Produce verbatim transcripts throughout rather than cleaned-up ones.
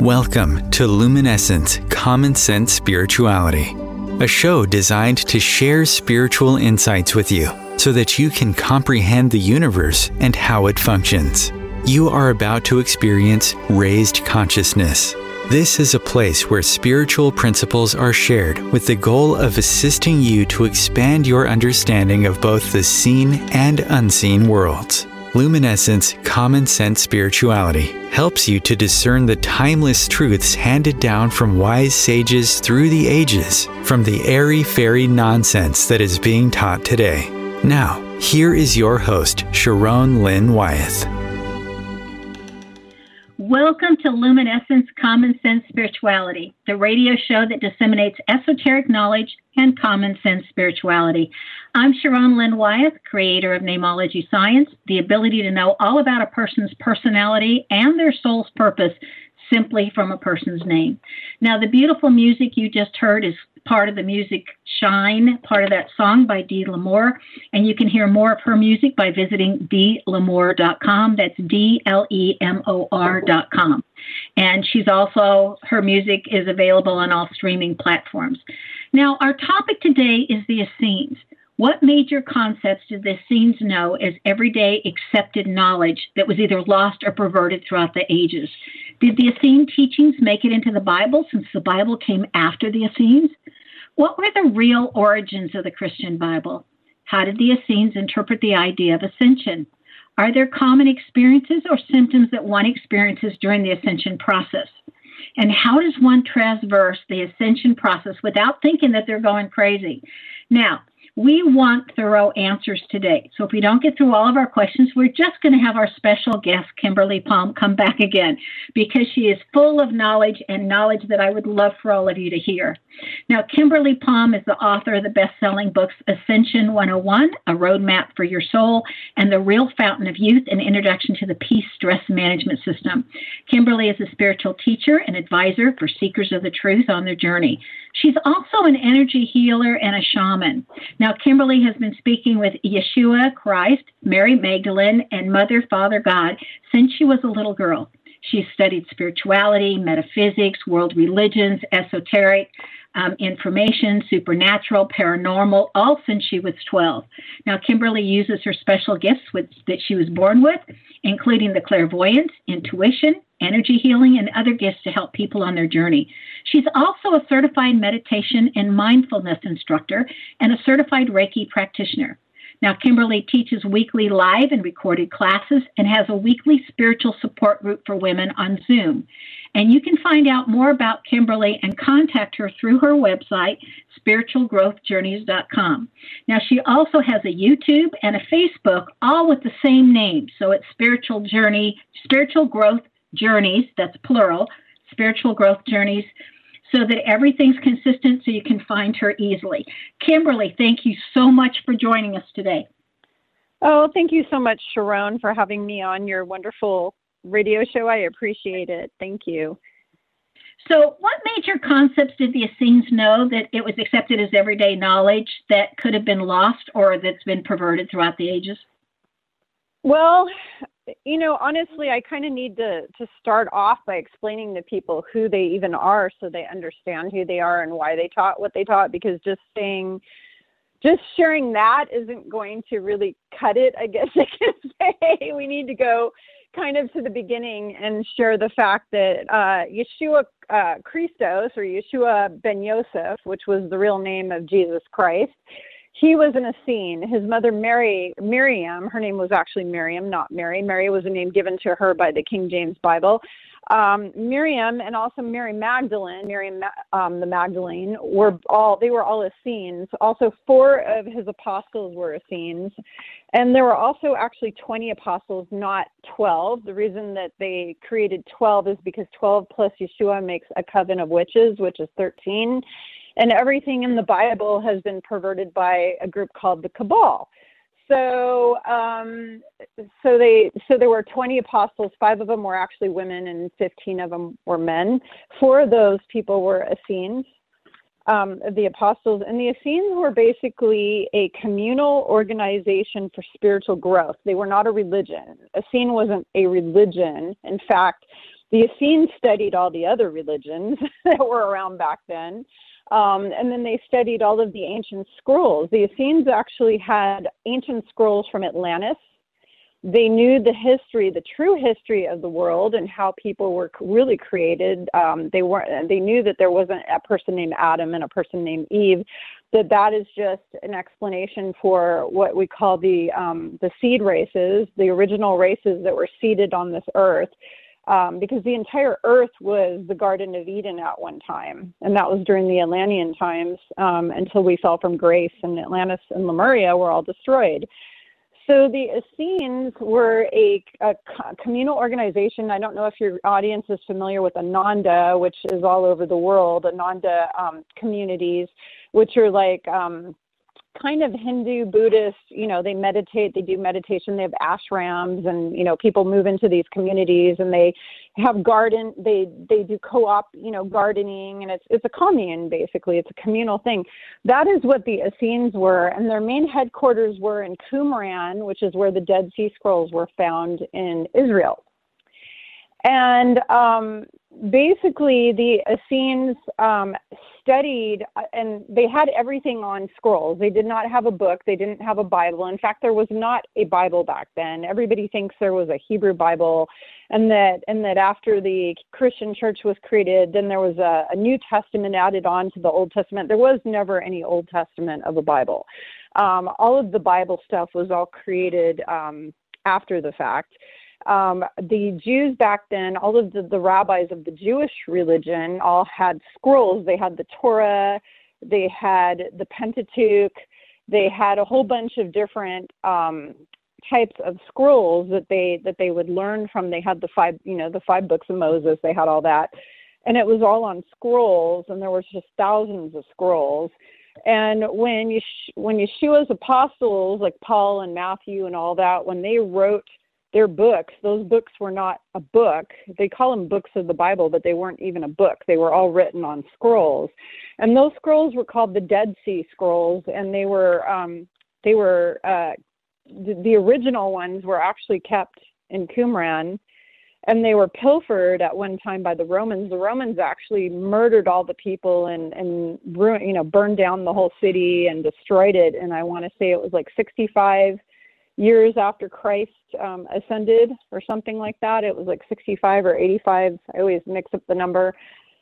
Welcome to Luminescence Common Sense Spirituality, a show designed to share spiritual insights with you so that you can comprehend the universe and how it functions. You are about to experience raised consciousness. This is a place where spiritual principles are shared with the goal of assisting you to expand your understanding of both the seen and unseen worlds. Luminescence Common Sense Spirituality helps you to discern the timeless truths handed down from wise sages through the ages, from the airy-fairy nonsense that is being taught today. Now, here is your host, Sharon Lynn Wyeth. Welcome to Luminescence Common Sense Spirituality, the radio show that disseminates esoteric knowledge and common sense spirituality. I'm Sharon Lynn Wyeth, creator of Namology Science, the ability to know all about a person's personality and their soul's purpose simply from a person's name. Now, the beautiful music you just heard is part of the music Shine, part of that song by Dee L'Amour, and you can hear more of her music by visiting dee l'amore dot com. That's D L E M O R dot com. And she's also, her music is available on all streaming platforms. Now, our topic today is the Essenes. What major concepts did the Essenes know as everyday accepted knowledge that was either lost or perverted throughout the ages? Did the Essene teachings make it into the Bible since the Bible came after the Essenes? What were the real origins of the Christian Bible? How did the Essenes interpret the idea of ascension? Are there common experiences or symptoms that one experiences during the ascension process? And how does one traverse the ascension process without thinking that they're going crazy? Now, we want thorough answers today. So if we don't get through all of our questions, we're just going to have our special guest, Kimberly Palm, come back again because she is full of knowledge and knowledge that I would love for all of you to hear. Now, Kimberly Palm is the author of the best-selling books Ascension one oh one, A Roadmap for Your Soul, and The Real Fountain of Youth, An Introduction to the Peace Stress Management System. Kimberly is a spiritual teacher and advisor for seekers of the truth on their journey. She's also an energy healer and a shaman. Now, Kimberly has been speaking with Yeshua Christ, Mary Magdalene, and Mother, Father, God since she was a little girl. She's studied spirituality, metaphysics, world religions, esoteric um, information, supernatural, paranormal, all since she was twelve. Now, Kimberly uses her special gifts with, that she was born with, including the clairvoyance, intuition, energy healing, and other gifts to help people on their journey. She's also a certified meditation and mindfulness instructor and a certified Reiki practitioner. Now, Kimberly teaches weekly live and recorded classes and has a weekly spiritual support group for women on Zoom. And you can find out more about Kimberly and contact her through her website, spiritual growth journeys dot com. Now, she also has a YouTube and a Facebook, all with the same name. So it's Spiritual Journey, Spiritual Growth Journeys, that's plural, Spiritual Growth Journeys, so that everything's consistent so you can find her easily. Kimberly, thank you so much for joining us today. Oh, thank you so much, Sharon, for having me on your wonderful radio show. I appreciate it. Thank you. So what major concepts did the Essenes know that it was accepted as everyday knowledge that could have been lost or that's been perverted throughout the ages? Well, you know, honestly, I kind of need to, to start off by explaining to people who they even are so they understand who they are and why they taught what they taught, because just saying, just sharing that isn't going to really cut it, I guess I can say. We need to go kind of to the beginning and share the fact that uh, Yeshua uh, Christos, or Yeshua ben Yosef, which was the real name of Jesus Christ, he was an Essene. His mother, Mary, Miriam, her name was actually Miriam, not Mary. Mary was a name given to her by the King James Bible. Um, Miriam and also Mary Magdalene, Miriam um, the Magdalene, were all, they were all Essenes. Also, four of his apostles were Essenes. And there were also actually twenty apostles, not twelve. The reason that they created twelve is because twelve plus Yeshua makes a coven of witches, which is thirteen. And everything in the Bible has been perverted by a group called the Cabal. So, um, so they, so there were twenty apostles. Five of them were actually women, and fifteen of them were men. Four of those people were Essenes, um, the apostles, and the Essenes were basically a communal organization for spiritual growth. They were not a religion. Essene wasn't a religion. In fact, The Essenes studied all the other religions that were around back then. Um, and then they studied all of the ancient scrolls. The Essenes actually had ancient scrolls from Atlantis. They knew the history, the true history of the world and how people were really created. Um, they weren't. They knew that there wasn't a person named Adam and a person named Eve. That that is just an explanation for what we call the um, the seed races, the original races that were seeded on this earth. Um, because the entire earth was the Garden of Eden at one time, and that was during the Atlantean times um, until we fell from grace, and Atlantis and Lemuria were all destroyed. So the Essenes were a, a communal organization. I don't know if your audience is familiar with Ananda, which is all over the world, Ananda um, communities, which are like um, kind of Hindu, Buddhist, you know, they meditate, they do meditation, they have ashrams, and, you know, people move into these communities and they have garden, they, they do co-op, you know, gardening, and it's, it's a commune, basically. It's a communal thing. That is what the Essenes were, and their main headquarters were in Qumran, which is where the Dead Sea Scrolls were found in Israel. And um, basically, the Essenes um, studied, and they had everything on scrolls. They did not have a book. They didn't have a Bible. In fact, there was not a Bible back then. Everybody thinks there was a Hebrew Bible, and that and that after the Christian church was created, then there was a, a New Testament added on to the Old Testament. There was never any Old Testament of a Bible. Um, all of the Bible stuff was all created um, after the fact. Um, the Jews back then, all of the, the rabbis of the Jewish religion all had scrolls. They had the Torah, they had the Pentateuch, they had a whole bunch of different um, types of scrolls that they that they would learn from. They had the five, you know, the five books of Moses. They had all that, and it was all on scrolls, and there was just thousands of scrolls. And when you when Yeshua's apostles, like Paul and Matthew and all that, when they wrote their books, those books were not a book. They call them books of the Bible, but they weren't even a book. They were all written on scrolls. And those scrolls were called the Dead Sea Scrolls, and they were, um, they were uh, the, the original ones were actually kept in Qumran, and they were pilfered at one time by the Romans. The Romans actually murdered all the people and, and ruined, you know, burned down the whole city and destroyed it. And I want to say it was like sixty-five years after Christ um, ascended or something like that. It was like sixty-five or eighty-five. I always mix up the number.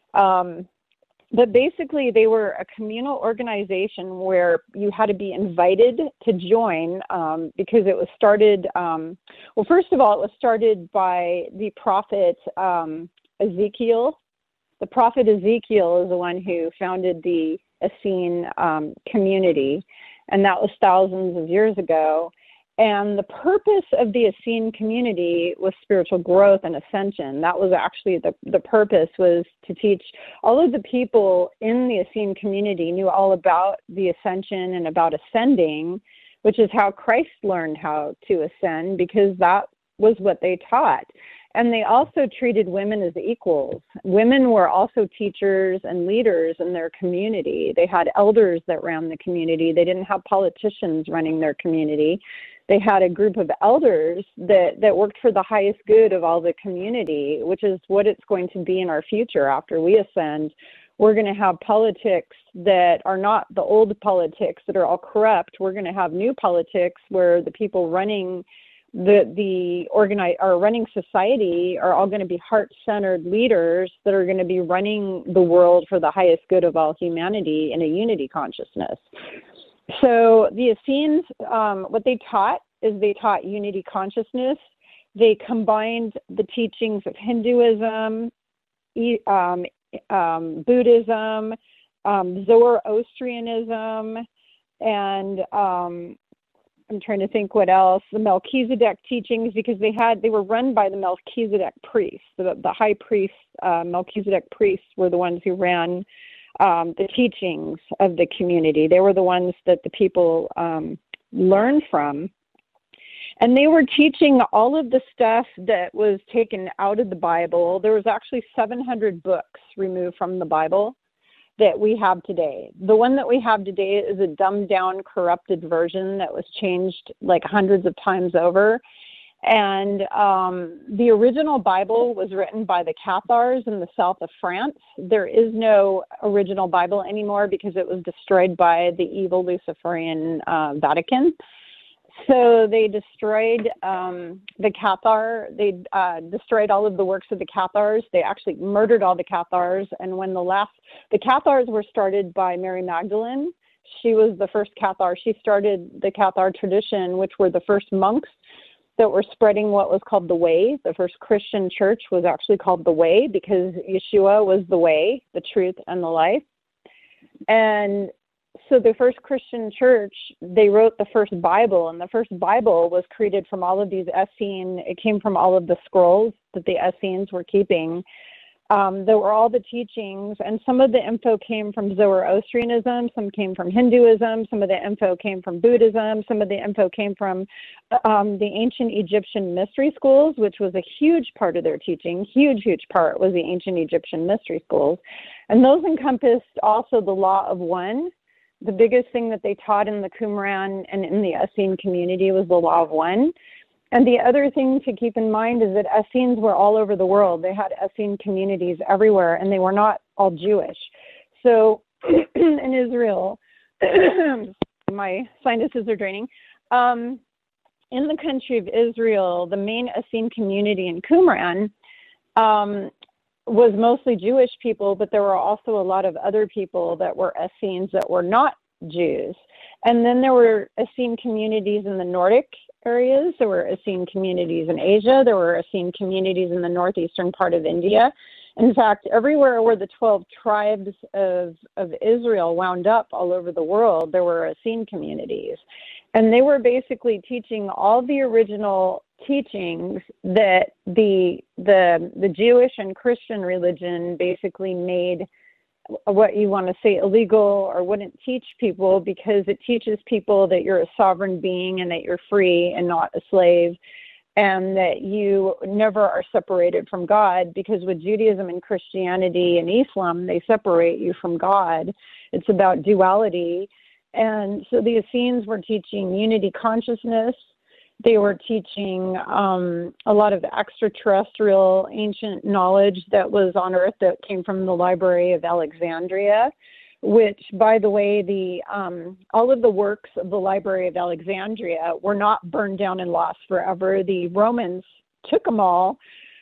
Um, but basically, they were a communal organization where you had to be invited to join um, because it was started, um, well, first of all, it was started by the prophet um, Ezekiel. The prophet Ezekiel is the one who founded the Essene um, community, and that was thousands of years ago. And the purpose of the Essene community was spiritual growth and ascension. That was actually the, the purpose, was to teach all of the people in the Essene community knew all about the ascension and about ascending, which is how Christ learned how to ascend, because that was what they taught. And they also treated women as equals. Women were also teachers and leaders in their community. They had elders that ran the community. They didn't have politicians running their community. They had a group of elders that, that worked for the highest good of all the community, which is what it's going to be in our future after we ascend. We're going to have politics that are not the old politics that are all corrupt. We're going to have new politics where the people running the the organize are running society are all going to be heart-centered leaders that are going to be running the world for the highest good of all humanity in a unity consciousness. So the Essenes, um, what they taught is they taught unity consciousness. They combined the teachings of Hinduism, um, um, Buddhism, um, Zoroastrianism, and um, I'm trying to think what else, the Melchizedek teachings, because they had they were run by the Melchizedek priests. The, the high priests, uh, Melchizedek priests, were the ones who ran um, the teachings of the community. They were the ones that the people um, learned from. And they were teaching all of the stuff that was taken out of the Bible. There was actually seven hundred books removed from the Bible that we have today. The one that we have today is a dumbed down, corrupted version that was changed like hundreds of times over. And um, the original Bible was written by the Cathars in the south of France. There is no original Bible anymore because it was destroyed by the evil Luciferian uh, Vatican. So they destroyed um, the Cathar. They uh, destroyed all of the works of the Cathars. They actually murdered all the Cathars. And when the last, the Cathars were started by Mary Magdalene. She was the first Cathar. She started the Cathar tradition, which were the first monks that were spreading what was called the Way. The first Christian church was actually called the Way because Yeshua was the way, the truth, and the life. And so the first Christian church, they wrote the first Bible, and the first Bible was created from all of these Essene. It came from all of the scrolls that the Essenes were keeping. Um, there were all the teachings, and some of the info came from Zoroastrianism, some came from Hinduism, some of the info came from Buddhism, some of the info came from um, the ancient Egyptian mystery schools, which was a huge part of their teaching. Huge, huge part was the ancient Egyptian mystery schools. And those encompassed also the law of one. The biggest thing that they taught in the Qumran and in the Essene community was the law of one. And the other thing to keep in mind is that Essenes were all over the world. They had Essene communities everywhere, and they were not all Jewish. So in Israel, my sinuses are draining. Um, in the country of Israel, the main Essene community in Qumran um, was mostly Jewish people, but there were also a lot of other people that were Essenes that were not Jews. And then there were Essene communities in the Nordic areas. There were Essene communities in Asia. There were Essene communities in the northeastern part of India. In fact, everywhere where the twelve tribes of, of Israel wound up all over the world, there were Essene communities. And they were basically teaching all the original teachings that the the the Jewish and Christian religion basically made, what you want to say, illegal, or wouldn't teach people, because it teaches people that you're a sovereign being and that you're free and not a slave, and that you never are separated from God, because with Judaism and Christianity and Islam, they separate you from God. It's about duality. And so the Essenes were teaching unity consciousness. They were teaching um, a lot of extraterrestrial ancient knowledge that was on Earth that came from the Library of Alexandria, which, by the way, the um, all of the works of the Library of Alexandria were not burned down and lost forever. The Romans took them all,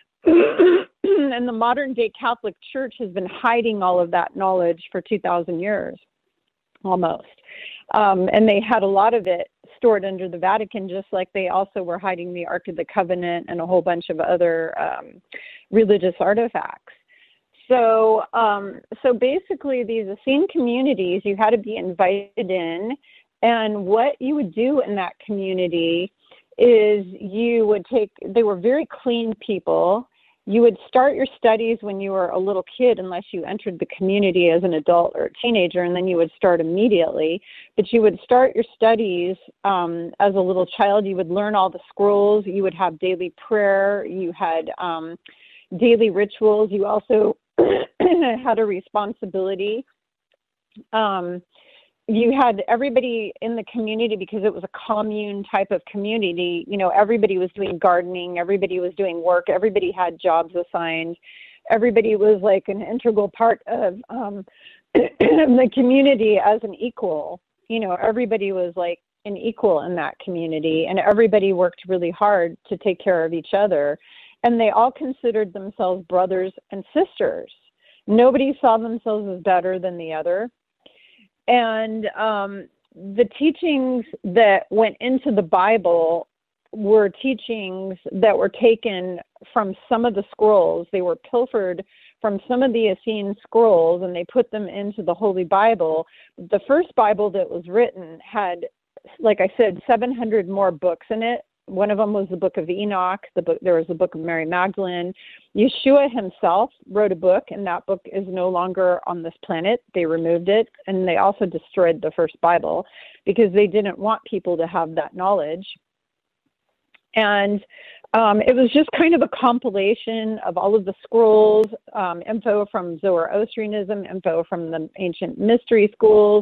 and the modern-day Catholic Church has been hiding all of that knowledge for two thousand years, almost. Um, and they had a lot of it stored under the Vatican, just like they also were hiding the Ark of the Covenant and a whole bunch of other um, religious artifacts. So, um, so basically, these Essene communities, you had to be invited in, and what you would do in that community is you would take, they were very clean people. You would start your studies when you were a little kid, unless you entered the community as an adult or a teenager, and then you would start immediately. But you would start your studies um, as a little child. You would learn all the scrolls. You would have daily prayer. You had um, daily rituals. You also had a responsibility. Um, you had everybody in the community, because it was a commune type of community. You know, everybody was doing gardening, everybody was doing work, everybody had jobs assigned, everybody was like an integral part of um, the community as an equal. You know, everybody was like an equal in that community, and everybody worked really hard to take care of each other. And they all considered themselves brothers and sisters. Nobody saw themselves as better than the other. And um, the teachings that went into the Bible were teachings that were taken from some of the scrolls. They were pilfered from some of the Essene scrolls, and they put them into the Holy Bible. The first Bible that was written had, like I said, seven hundred more books in it. One of them was the Book of Enoch. The book, there was the Book of Mary Magdalene. Yeshua himself wrote a book, and that book is no longer on this planet. They removed it, and they also destroyed the first Bible because they didn't want people to have that knowledge. And um, it was just kind of a compilation of all of the scrolls, um, info from Zoroastrianism, info from the ancient mystery schools,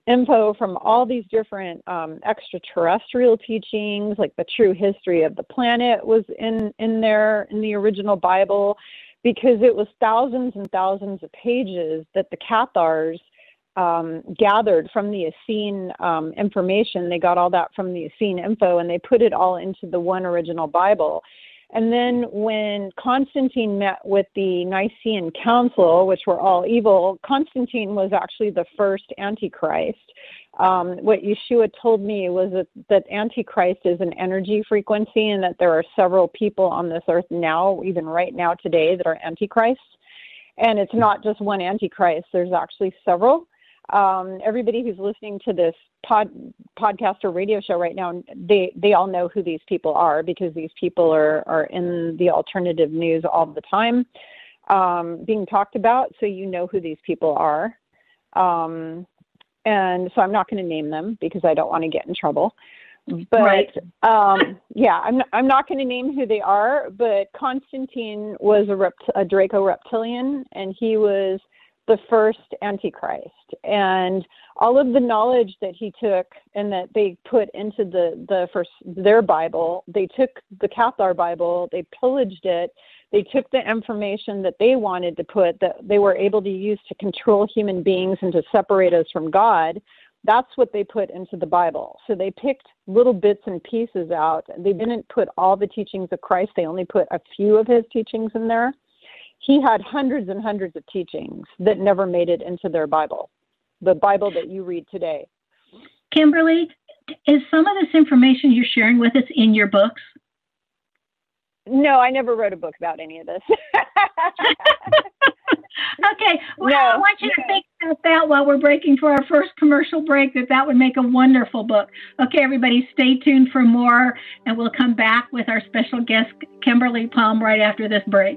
info from all these different um, extraterrestrial teachings, like the true history of the planet was in, in there in the original Bible, because it was thousands and thousands of pages that the Cathars um, gathered from the Essene um, information. They got all that from the Essene info, and they put it all into the one original Bible. And then when Constantine met with the Nicene Council, which were all evil, Constantine was actually the first Antichrist. Um, what Yeshua told me was that, that Antichrist is an energy frequency, and that there are several people on this earth now, even right now today, that are Antichrists. And it's not just one Antichrist. There's actually several. Um, everybody who's listening to this pod, podcast or radio show right now, they, they all know who these people are, because these people are, are in the alternative news all the time, um, being talked about. So you know who these people are. Um, and so I'm not going to name them because I don't want to get in trouble. But right. um, yeah, I'm not, I'm not going to name who they are. But Constantine was a, rept- a Draco reptilian, and he was the first Antichrist. And all of the knowledge that he took and that they put into the, the first, their Bible, they took the Cathar Bible, they pillaged it, they took the information that they wanted to put, that they were able to use to control human beings and to separate us from God. That's what they put into the Bible. So they picked little bits and pieces out. They didn't put all the teachings of Christ. They only put a few of his teachings in there. He had hundreds and hundreds of teachings that never made it into their Bible, the Bible that you read today. Kimberly, is some of this information you're sharing with us in your books? No, I never wrote a book about any of this. Okay, well, no, I want you to no. think about that while we're breaking for our first commercial break, that that would make a wonderful book. Okay, everybody, stay tuned for more, and we'll come back with our special guest, Kimberly Palm, right after this break.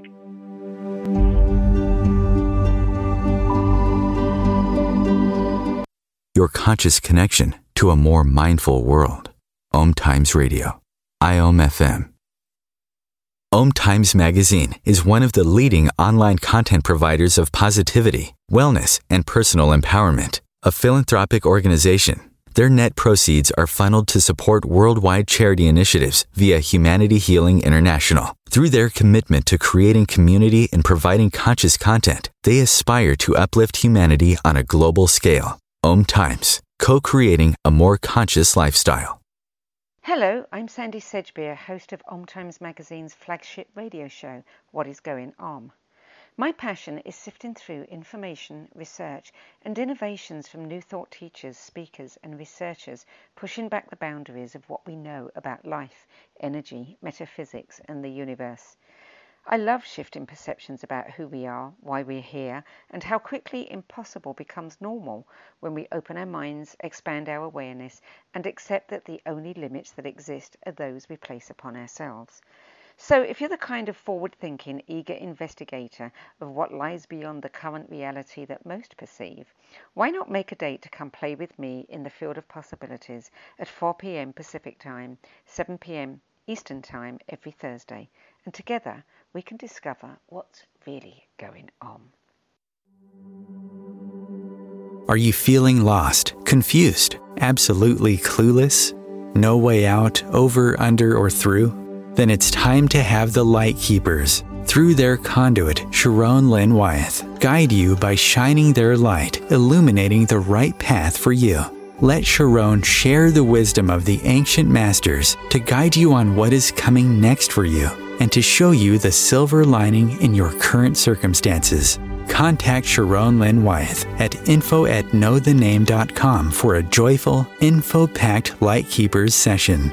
Your conscious connection to a more mindful world. Om Times Radio, I O M F M. Om Times Magazine is one of the leading online content providers of positivity, wellness, and personal empowerment. A philanthropic organization, their net proceeds are funneled to support worldwide charity initiatives via Humanity Healing International. Through their commitment to creating community and providing conscious content, they aspire to uplift humanity on a global scale. Om Times, co-creating a more conscious lifestyle. Hello, I'm Sandy Sedgbeer, host of Om Times Magazine's flagship radio show, What is Going Om. My passion is sifting through information, research, and innovations from new thought teachers, speakers, and researchers, pushing back the boundaries of what we know about life, energy, metaphysics, and the universe. I love shifting perceptions about who we are, why we're here, and how quickly impossible becomes normal when we open our minds, expand our awareness, and accept that the only limits that exist are those we place upon ourselves. So if you're the kind of forward-thinking, eager investigator of what lies beyond the current reality that most perceive, why not make a date to come play with me in the field of possibilities at four p.m. Pacific Time, seven p.m. Eastern Time every Thursday, and together we can discover what's really going on. Are you feeling lost, confused, absolutely clueless? No way out, over, under, or through? Then it's time to have the Light Keepers, through their conduit, Sharon Lynn Wyeth, guide you by shining their light, illuminating the right path for you. Let Sharon share the wisdom of the ancient masters to guide you on what is coming next for you and to show you the silver lining in your current circumstances. Contact Sharon Lynn Wyeth at info at know the name dot com for a joyful, info-packed Light Keepers session.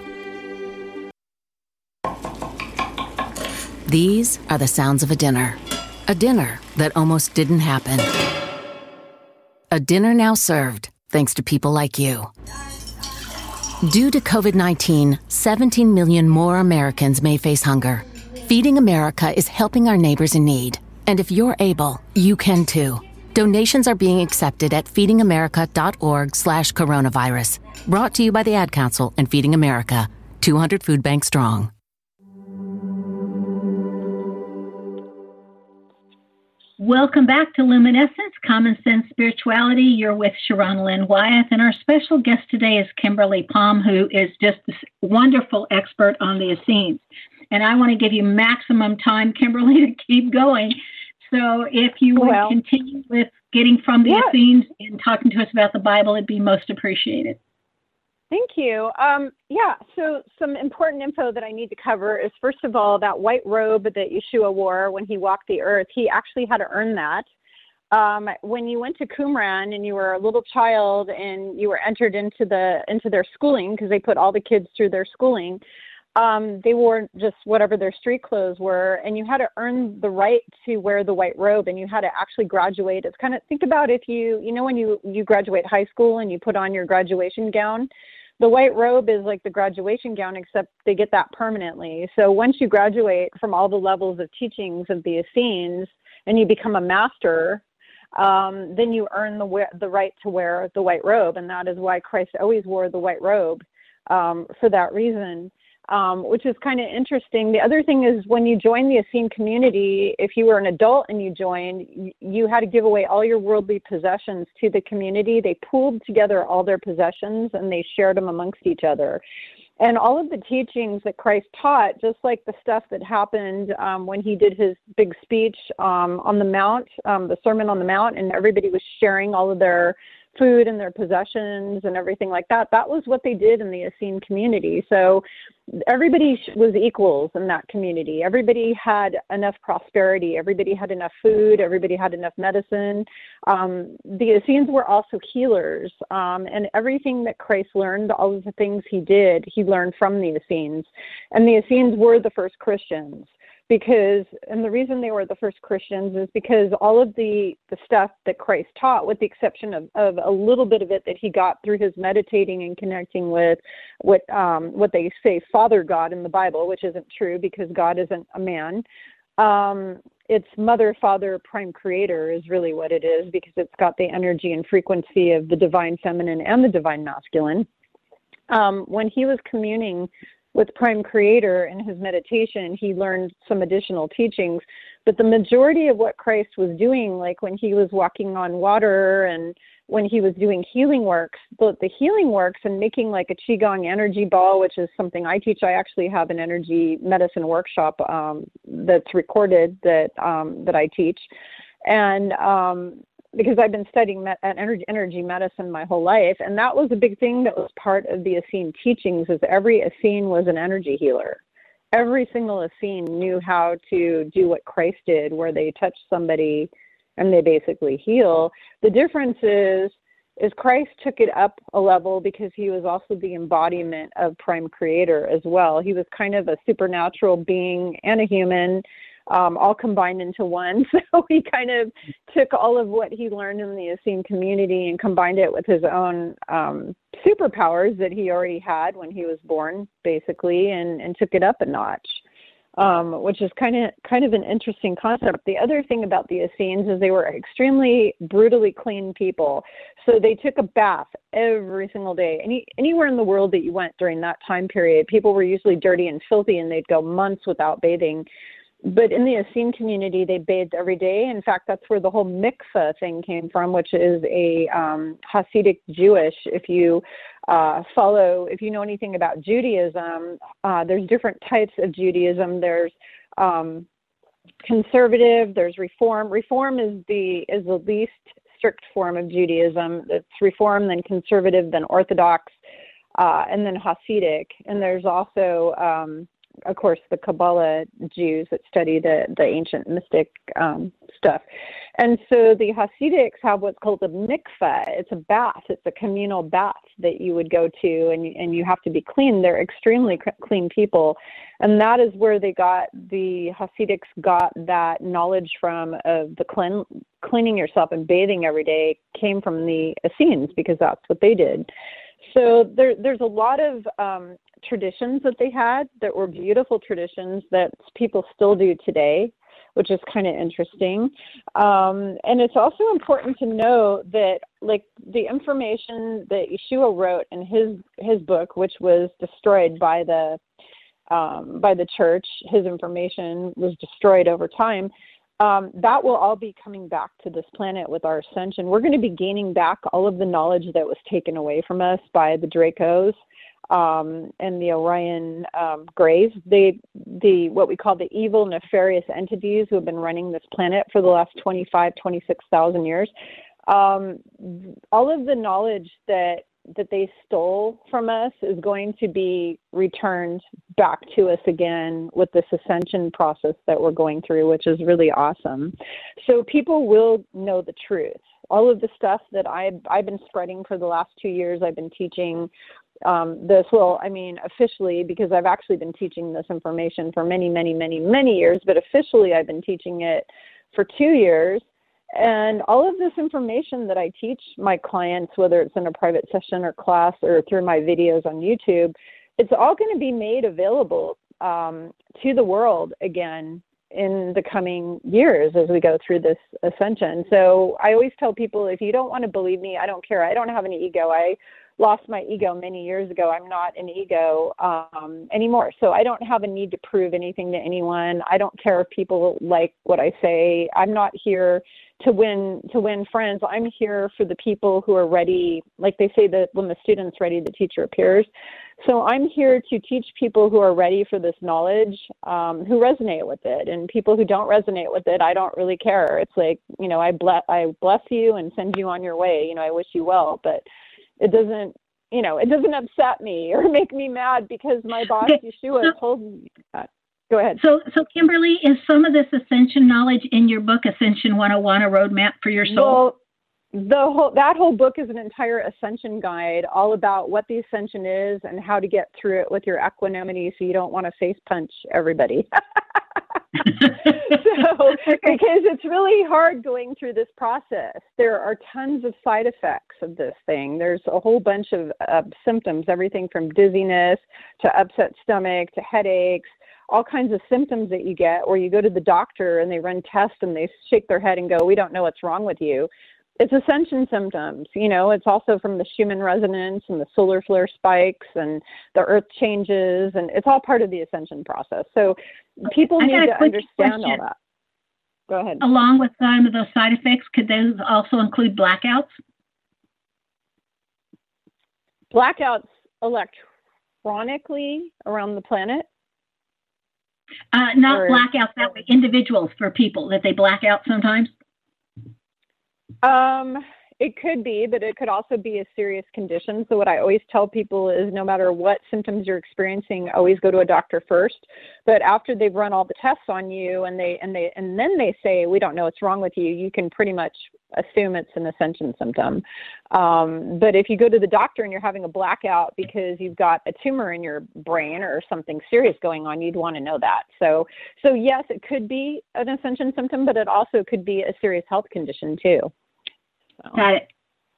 These are the sounds of a dinner. A dinner that almost didn't happen. A dinner now served, thanks to people like you. Due to covid nineteen, seventeen million more Americans may face hunger. Feeding America is helping our neighbors in need. And if you're able, you can too. Donations are being accepted at feedingamerica.org slash coronavirus. Brought to you by the Ad Council and Feeding America, two hundred Food Bank strong. Welcome back to Luminescence, Common Sense Spirituality. You're with Sharon Lynn Wyeth, and our special guest today is Kimberly Palm, who is just this wonderful expert on the Essenes. And I want to give you maximum time, Kimberly, to keep going. So if you would well, continue with getting from the yeah. Essenes and talking to us about the Bible, it'd be most appreciated. Thank you. Um, yeah, so some important info that I need to cover is, first of all, that white robe that Yeshua wore when he walked the earth, he actually had to earn that. Um, when you went to Qumran and you were a little child and you were entered into the into their schooling, because they put all the kids through their schooling, um, they wore just whatever their street clothes were, and you had to earn the right to wear the white robe, and you had to actually graduate. It's kind of, think about if you, you know, when you, you graduate high school and you put on your graduation gown, the white robe is like the graduation gown, except they get that permanently. So once you graduate from all the levels of teachings of the Essenes and you become a master, um, then you earn the the right to wear the white robe. And that is why Christ always wore the white robe, um, for that reason, um, which is kind of interesting. The other thing is, when you join the Essene community, if you were an adult and you joined, you had to give away all your worldly possessions to the community. They pooled together all their possessions and they shared them amongst each other. And all of the teachings that Christ taught, just like the stuff that happened um, when he did his big speech um, on the Mount, um, the Sermon on the Mount, and everybody was sharing all of their food and their possessions and everything like that, that was what they did in the Essene community. So everybody was equals in that community. Everybody had enough prosperity. Everybody had enough food. Everybody had enough medicine. Um, the Essenes were also healers. Um, and everything that Christ learned, all of the things he did, he learned from the Essenes. And the Essenes were the first Christians. Because, and the reason they were the first Christians is because all of the, the stuff that Christ taught, with the exception of, of a little bit of it that he got through his meditating and connecting with what um, what they say Father God in the Bible, which isn't true because God isn't a man. Um, it's Mother, Father, Prime Creator is really what it is, because it's got the energy and frequency of the divine feminine and the divine masculine. Um, when he was communing with Prime Creator in his meditation, he learned some additional teachings. But the majority of what Christ was doing, like when he was walking on water and when he was doing healing works, the, the healing works and making like a Qigong energy ball, which is something I teach. I actually have an energy medicine workshop um, that's recorded that um, that I teach. And um, because I've been studying met, energy, energy medicine my whole life. And that was a big thing that was part of the Essene teachings, is every Essene was an energy healer. Every single Essene knew how to do what Christ did, where they touch somebody and they basically heal. The difference is, is Christ took it up a level because he was also the embodiment of Prime Creator as well. He was kind of a supernatural being and a human, Um, all combined into one. So he kind of took all of what he learned in the Essene community and combined it with his own um, superpowers that he already had when he was born, basically, and, and took it up a notch, um, which is kind of kind of an interesting concept. The other thing about the Essenes is they were extremely brutally clean people. So they took a bath every single day. Any anywhere in the world that you went during that time period, people were usually dirty and filthy, and they'd go months without bathing. But in the Essene community, they bathed every day. In fact, that's where the whole mikveh thing came from, which is a um, Hasidic Jewish. If you uh, follow, if you know anything about Judaism, uh, there's different types of Judaism. There's um, conservative, there's reform. Reform is the is the least strict form of Judaism. It's reform, then conservative, then Orthodox, uh, and then Hasidic. And there's also um, of course, the Kabbalah Jews that study the, the ancient mystic um, stuff. And so the Hasidics have what's called a mikveh. It's a bath. It's a communal bath that you would go to, and, and you have to be clean. They're extremely clean people. And that is where they got, the Hasidics got that knowledge from, of the clean, cleaning yourself and bathing every day came from the Essenes, because that's what they did. So there, there's a lot of um, traditions that they had that were beautiful traditions that people still do today, which is kind of interesting. Um, and it's also important to know that, like, the information that Yeshua wrote in his his book, which was destroyed by the um, by the church, his information was destroyed over time. Um, that will all be coming back to this planet with our ascension. We're going to be gaining back all of the knowledge that was taken away from us by the Dracos um, and the Orion um, Greys, they, the what we call the evil, nefarious entities who have been running this planet for the last twenty-five, twenty-six thousand years. Um, all of the knowledge that that they stole from us is going to be returned back to us again with this ascension process that we're going through, which is really awesome. So people will know the truth. All of the stuff that I've, I've been spreading for the last two years, I've been teaching um, this, well, I mean, officially, because I've actually been teaching this information for many, many, many, many years, but officially I've been teaching it for two years. And all of this information that I teach my clients, whether it's in a private session or class or through my videos on YouTube, it's all going to be made available um, to the world again in the coming years as we go through this ascension. So I always tell people, if you don't want to believe me, I don't care. I don't have any ego. I lost my ego many years ago. I'm not an ego um, anymore. So I don't have a need to prove anything to anyone. I don't care if people like what I say. I'm not here to win to win friends. I'm here for the people who are ready. Like they say that when the student's ready, the teacher appears. So I'm here to teach people who are ready for this knowledge, um, who resonate with it. And people who don't resonate with it, I don't really care. It's like, you know, I bless, I bless you and send you on your way. You know, I wish you well, but it doesn't, you know, it doesn't upset me or make me mad because my boss, okay. Yeshua, so, told me that. Go ahead. So, so Kimberly, is some of this ascension knowledge in your book, Ascension one oh one, a roadmap for your soul? Well, the whole, that whole book is an entire ascension guide, all about what the ascension is and how to get through it with your equanimity so you don't want to face punch everybody. So, because it's really hard going through this process. There are tons of side effects of this thing. There's a whole bunch of uh, symptoms, everything from dizziness to upset stomach to headaches, all kinds of symptoms that you get where you go to the doctor and they run tests and they shake their head and go, we don't know what's wrong with you. It's ascension symptoms. You know, it's also from the Schumann resonance and the solar flare spikes and the earth changes, and it's all part of the ascension process. So people I need to understand question. all that. Go ahead. Along with some of those side effects, could those also include blackouts? Blackouts electronically around the planet? Uh, not or, blackouts, that way, individuals, for people, that they black out sometimes? Um, it could be, but it could also be a serious condition. So what I always tell people is no matter what symptoms you're experiencing, always go to a doctor first. But after they've run all the tests on you and they and they and then they say, we don't know what's wrong with you, you can pretty much assume it's an ascension symptom. Um, but if you go to the doctor and you're having a blackout because you've got a tumor in your brain or something serious going on, you'd want to know that. So so yes, it could be an ascension symptom, but it also could be a serious health condition too. So. Got it.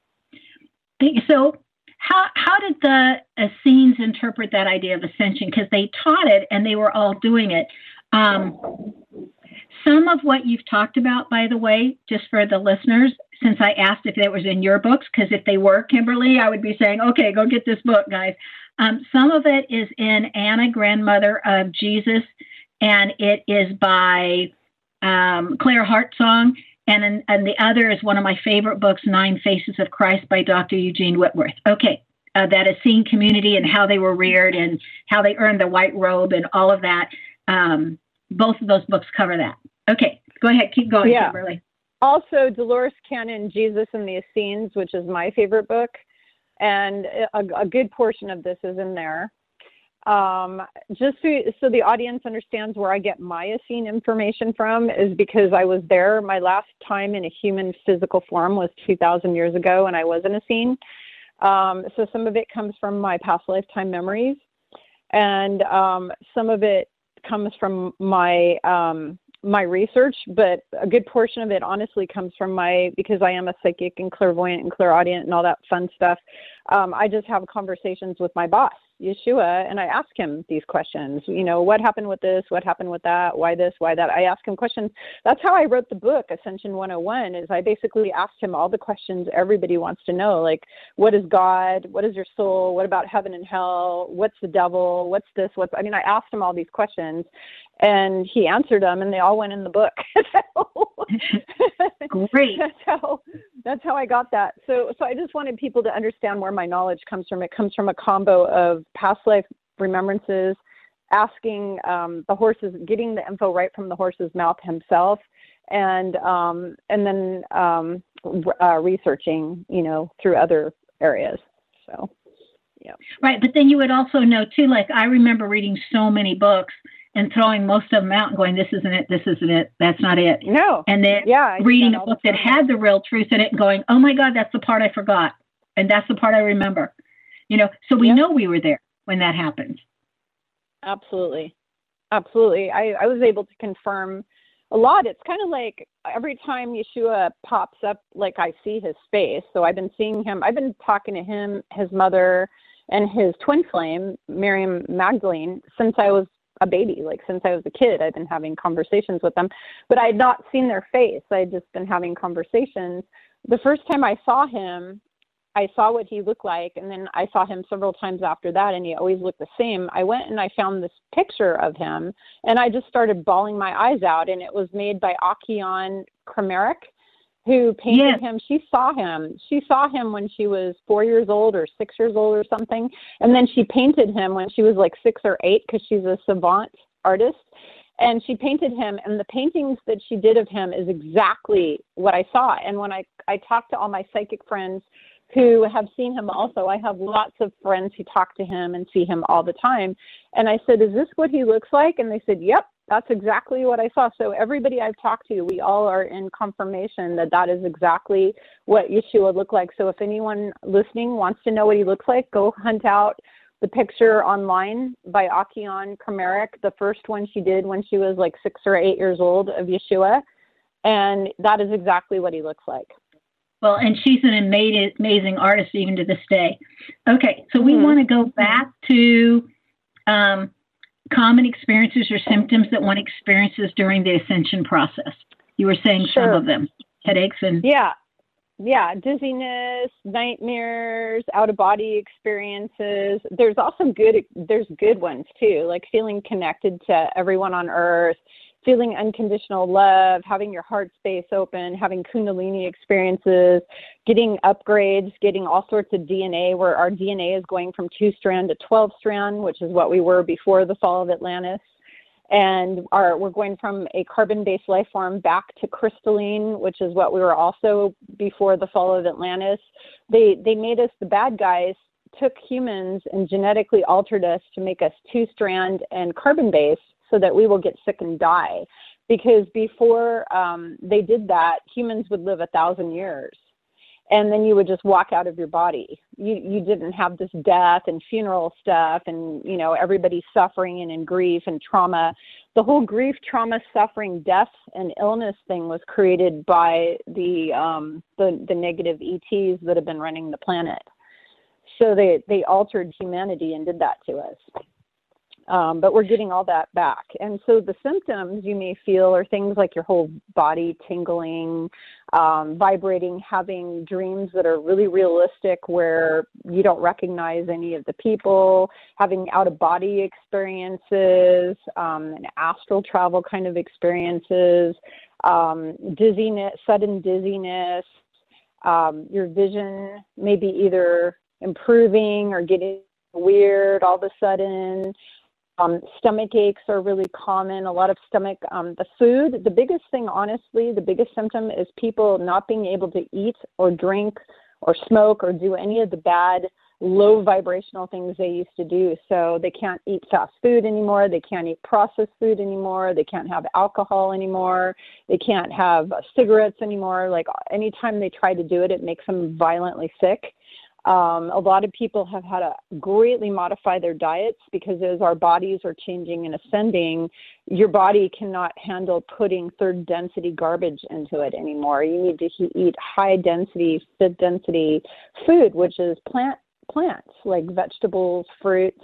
So how how did the Essenes interpret that idea of ascension? Because they taught it and they were all doing it. Um, some of what you've talked about, by the way, just for the listeners, since I asked if that was in your books, because if they were, Kimberly, I would be saying, okay, go get this book, guys. Um, some of it is in Anna, Grandmother of Jesus, and it is by um, Claire Hartsong. And, in, and the other is one of my favorite books, Nine Faces of Christ by Doctor Eugene Whitworth. Okay, uh, that Essene community and how they were reared and how they earned the white robe and all of that. Um, both of those books cover that. Okay, go ahead. Keep going, yeah. Kimberly. Also, Dolores Cannon, Jesus and the Essenes, which is my favorite book. And a, a good portion of this is in there. Um, just so, so the audience understands where I get my Essene information from is because I was there. My last time in a human physical form was two thousand years ago, and I was an Essene. Um, so some of it comes from my past lifetime memories, and um, some of it comes from my um, my research, but a good portion of it honestly comes from my, because I am a psychic and clairvoyant and clairaudient and all that fun stuff. Um, I just have conversations with my boss, Yeshua, and I ask him these questions. You know, what happened with this? What happened with that? Why this? Why that? I ask him questions. That's how I wrote the book, Ascension one oh one, is I basically asked him all the questions everybody wants to know, like, what is God? What is your soul? What about heaven and hell? What's the devil? What's this? What's, I mean, I asked him all these questions, And he answered them, and they all went in the book. So, great. That's how that's how I got that. So so I just wanted people to understand where my knowledge comes from. It comes from a combo of past life remembrances, asking um, the horses, getting the info right from the horse's mouth himself, and um, and then um, uh, researching, you know, through other areas. So, yeah. Right, but then you would also know too. Like I remember reading so many books and throwing most of them out and going, "This isn't it. This isn't it. That's not it." No. And then yeah, reading a book that had the real truth in it, and going, "Oh my God, that's the part I forgot, and that's the part I remember." You know, so we yep. know we were there when that happens. Absolutely. Absolutely. I, I was able to confirm a lot. It's kind of like every time Yeshua pops up, like I see his face. So I've been seeing him. I've been talking to him, his mother, and his twin flame, Miriam Magdalene, since I was a baby, like since I was a kid. I've been having conversations with them, but I had not seen their face. I had just been having conversations. The first time I saw him, I saw what he looked like, and then I saw him several times after that, and he always looked the same. I went and I found this picture of him, and I just started bawling my eyes out, and it was made by Akion Krameric, who painted yes. him. She saw him. She saw him when she was four years old or six years old or something, and then she painted him when she was like six or eight because she's a savant artist. And she painted him, and the paintings that she did of him is exactly what I saw. And when I, I talked to all my psychic friends who have seen him also, I have lots of friends who talk to him and see him all the time. And I said, "Is this what he looks like?" And they said, "Yep, that's exactly what I saw." So everybody I've talked to, we all are in confirmation that that is exactly what Yeshua looked like. So if anyone listening wants to know what he looks like, go hunt out the picture online by Akion Krameric, the first one she did when she was like six or eight years old of Yeshua. And that is exactly what he looks like. Well, and she's an amazing, amazing artist even to this day. Okay, so we mm-hmm. want to go back to um, common experiences or symptoms that one experiences during the ascension process. You were saying sure. some of them, headaches and... Yeah, yeah, dizziness, nightmares, out-of-body experiences. There's also good, there's good ones too, like feeling connected to everyone on earth, feeling unconditional love, having your heart space open, having Kundalini experiences, getting upgrades, getting all sorts of D N A, where our D N A is going from two-strand to twelve-strand, which is what we were before the fall of Atlantis. And our, we're going from a carbon-based life form back to crystalline, which is what we were also before the fall of Atlantis. They, they made us the bad guys, took humans and genetically altered us to make us two-strand and carbon-based, so that we will get sick and die. Because before um, they did that, humans would live a thousand years. And then you would just walk out of your body. You you didn't have this death and funeral stuff and, you know, everybody suffering and in grief and trauma. The whole grief, trauma, suffering, death, and illness thing was created by the um, the, the negative E Ts that have been running the planet. So they, they altered humanity and did that to us. Um, but we're getting all that back. And so the symptoms you may feel are things like your whole body tingling, um, vibrating, having dreams that are really realistic where you don't recognize any of the people, having out-of-body experiences, um, and astral travel kind of experiences, um, dizziness, sudden dizziness, um, your vision may be either improving or getting weird all of a sudden. Um, stomach aches are really common, a lot of stomach, um, the food, the biggest thing, honestly, the biggest symptom is people not being able to eat or drink or smoke or do any of the bad, low vibrational things they used to do. So they can't eat fast food anymore. They can't eat processed food anymore. They can't have alcohol anymore. They can't have uh, cigarettes anymore. Like anytime they try to do it, it makes them violently sick. Um, a lot of people have had to greatly modify their diets because as our bodies are changing and ascending, your body cannot handle putting third density garbage into it anymore. You need to he- eat high density, fifth density food, which is plant plants like vegetables, fruits.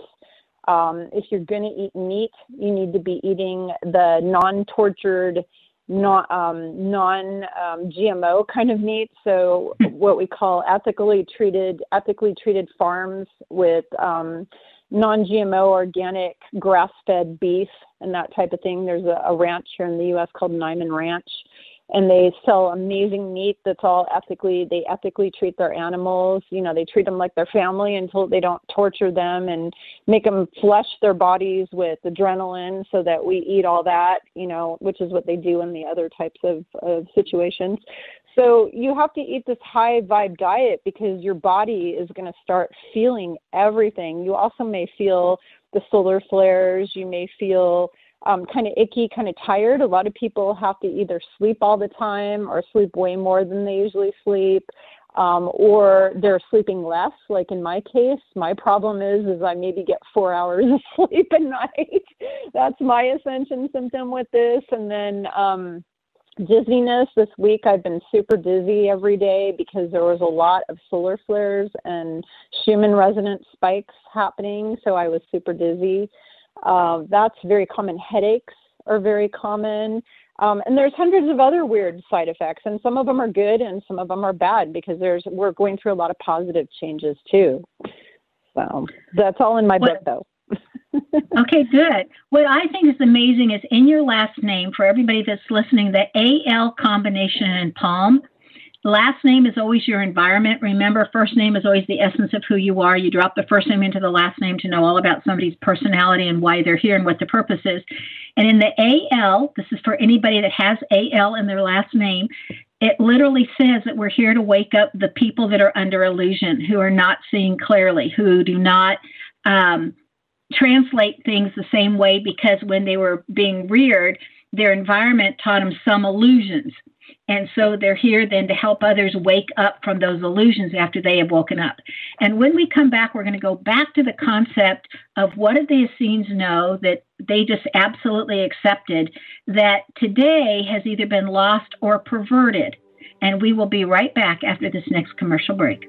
Um, if you're going to eat meat, you need to be eating the non-tortured, not um, non um, G M O kind of meat. So what we call ethically treated, ethically treated farms with um, non-G M O, organic, grass-fed beef and that type of thing. There's a, a ranch here in the U S called Nyman Ranch, and they sell amazing meat that's all ethically, they ethically treat their animals. You know, they treat them like their family until they don't torture them and make them flush their bodies with adrenaline so that we eat all that, you know, which is what they do in the other types of, of situations. So you have to eat this high vibe diet because your body is going to start feeling everything. You also may feel the solar flares. You may feel um, kind of icky, kind of tired. A lot of people have to either sleep all the time or sleep way more than they usually sleep, um, or they're sleeping less. Like in my case, my problem is, is I maybe get four hours of sleep a night. That's my ascension symptom with this. And then, um, dizziness. This week I've been super dizzy every day because there was a lot of solar flares and Schumann resonance spikes happening, so I was super dizzy. Uh, that's very common. Headaches are very common. Um, and there's hundreds of other weird side effects, and some of them are good and some of them are bad because there's we're going through a lot of positive changes too. So that's all in my book, though. Okay, good. What I think is amazing is in your last name, for everybody that's listening, the A L combination in Palm. Last name is always your environment. Remember, first name is always the essence of who you are. You drop the first name into the last name to know all about somebody's personality and why they're here and what the purpose is. And in the A L, this is for anybody that has A L in their last name, it literally says that we're here to wake up the people that are under illusion, who are not seeing clearly, who do not um, translate things the same way because when they were being reared, their environment taught them some illusions. And so they're here then to help others wake up from those illusions after they have woken up. And when we come back, we're going to go back to the concept of what did the Essenes know that they just absolutely accepted that today has either been lost or perverted. And we will be right back after this next commercial break.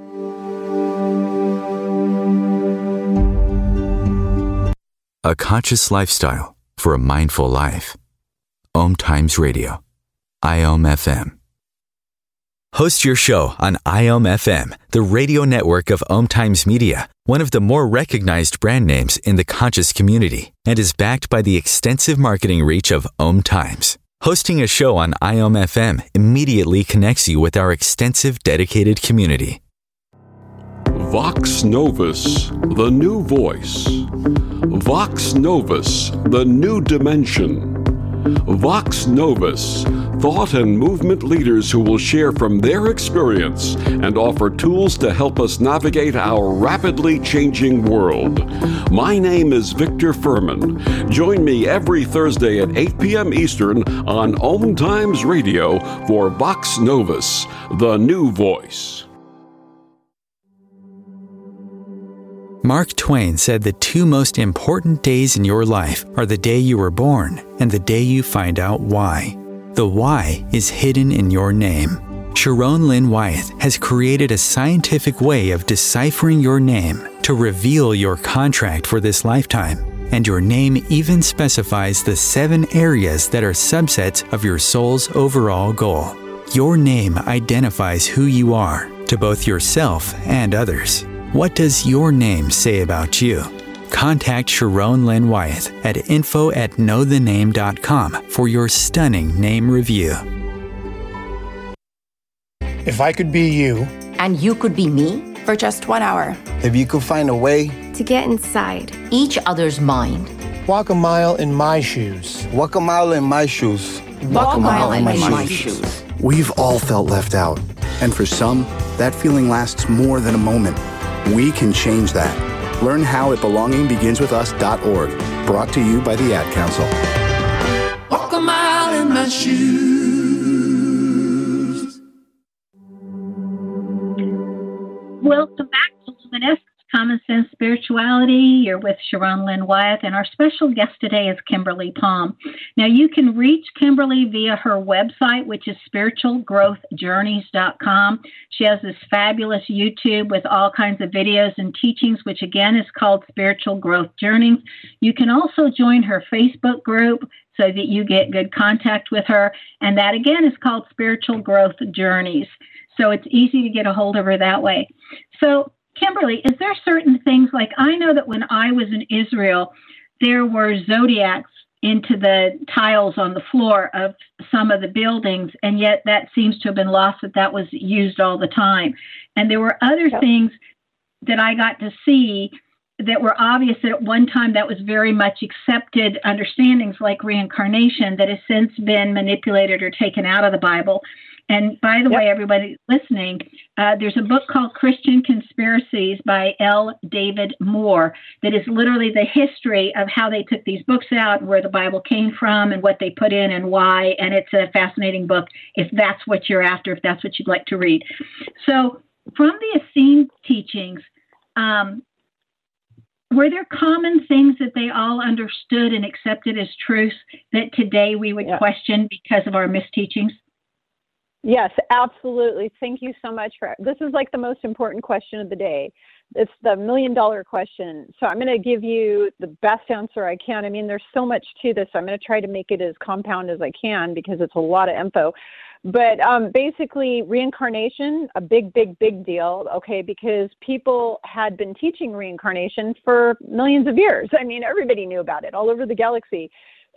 A conscious lifestyle for a mindful life. Om Times Radio. I O M F M. Host your show on I O M F M, the radio network of Om Times Media, one of the more recognized brand names in the conscious community, and is backed by the extensive marketing reach of Om Times. Hosting a show on I O M F M immediately connects you with our extensive dedicated community. Vox Novus, the new voice. Vox Novus, the new dimension. Vox Novus, thought and movement leaders who will share from their experience and offer tools to help us navigate our rapidly changing world. My name is Victor Furman. Join me every Thursday at eight p.m. Eastern on Om Times Radio for Vox Novus, the new voice. Mark Twain said the two most important days in your life are the day you were born and the day you find out why. The why is hidden in your name. Sharon Lynn Wyeth has created a scientific way of deciphering your name to reveal your contract for this lifetime. And your name even specifies the seven areas that are subsets of your soul's overall goal. Your name identifies who you are to both yourself and others. What does your name say about you? Contact Sharon Lynn Wyeth at info at know the name dot com for your stunning name review. If I could be you, and you could be me, for just one hour, if you could find a way to get inside each other's mind, walk a mile in my shoes, walk a mile in my shoes, walk, walk a mile, mile in, in my, my shoes. shoes. We've all felt left out, and for some, that feeling lasts more than a moment. We can change that. Learn how at belonging begins with us dot org. Brought to you by the Ad Council. Walk a mile in my shoes. Welcome back to Luminescence, Common Sense Spirituality. You're with Sharon Lynn Wyeth, and our special guest today is Kimberly Palm. Now, you can reach Kimberly via her website, which is spiritual growth journeys dot com. She has this fabulous YouTube with all kinds of videos and teachings, which again is called Spiritual Growth Journeys. You can also join her Facebook group so that you get good contact with her, and that again is called Spiritual Growth Journeys. So it's easy to get a hold of her that way. So Kimberly, is there certain things, like I know that when I was in Israel, there were zodiacs into the tiles on the floor of some of the buildings, and yet that seems to have been lost, that that was used all the time. And there were other yep. things that I got to see that were obvious that at one time that was very much accepted understandings, like reincarnation, that has since been manipulated or taken out of the Bible. And by the yep. way, everybody listening, uh, there's a book called Christian Conspiracies by L. David Moore that is literally the history of how they took these books out, where the Bible came from and what they put in and why. And it's a fascinating book if that's what you're after, if that's what you'd like to read. So from the Essene teachings, um, were there common things that they all understood and accepted as truths that today we would yeah. question because of our misteachings? Yes, absolutely. Thank you so much for this. Is like the most important question of the day. It's the million dollar question. So I'm going to give you the best answer I can. I mean, there's so much to this. I'm going to try to make it as compound as I can because it's a lot of info. But um, basically, reincarnation, a big, big, big deal, okay, because people had been teaching reincarnation for millions of years. I mean, everybody knew about it all over the galaxy.